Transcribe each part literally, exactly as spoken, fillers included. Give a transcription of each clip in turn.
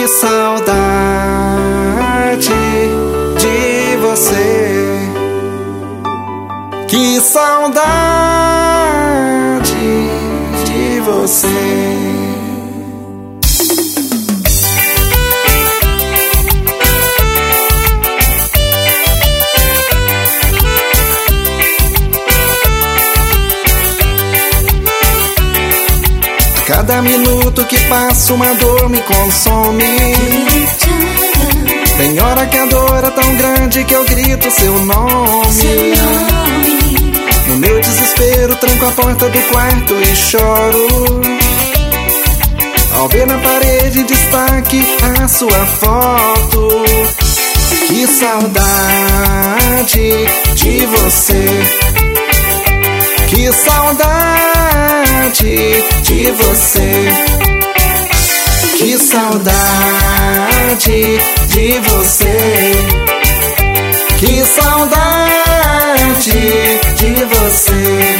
Que saudade de você. Que saudade de você. Cada minuto que passa uma dor me consome. Tem hora que a dor é tão grande que eu grito seu nome. No meu desespero tranco a porta do quarto e choro ao ver na parede em destaque a sua foto. Que saudade de você. Que saudade de você. Que saudade de você. Que saudade de você.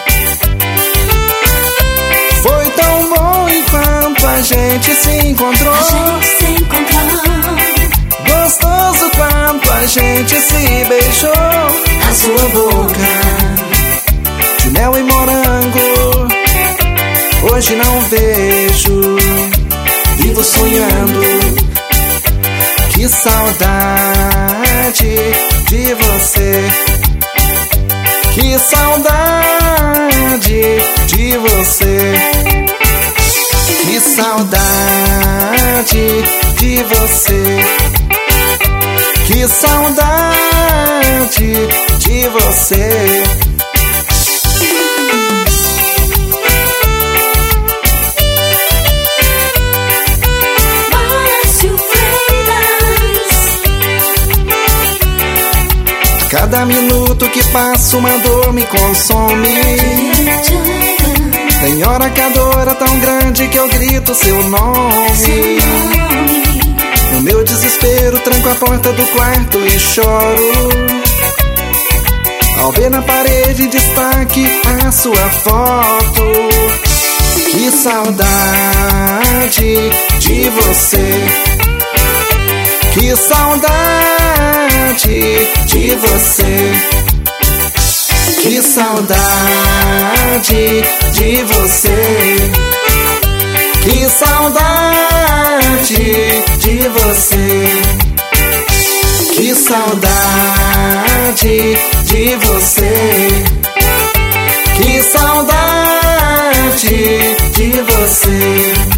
Foi tão bom enquanto a gente se encontrou. A gente se encontrou. Gostoso quanto a gente se beijou. A sua boca de mel e morango, hoje não vejo, vivo sonhando. Que saudade de você. Que saudade de você. Que saudade de você. Que saudade de você. Cada minuto que passa uma dor me consome. Tem hora que a dor é tão grande que eu grito seu nome. No meu desespero tranco a porta do quarto e choro ao ver na parede em destaque a sua foto. Que saudade de você. Que saudade de você. Que saudade de você. Que saudade de você. Que saudade de você. Que saudade de você.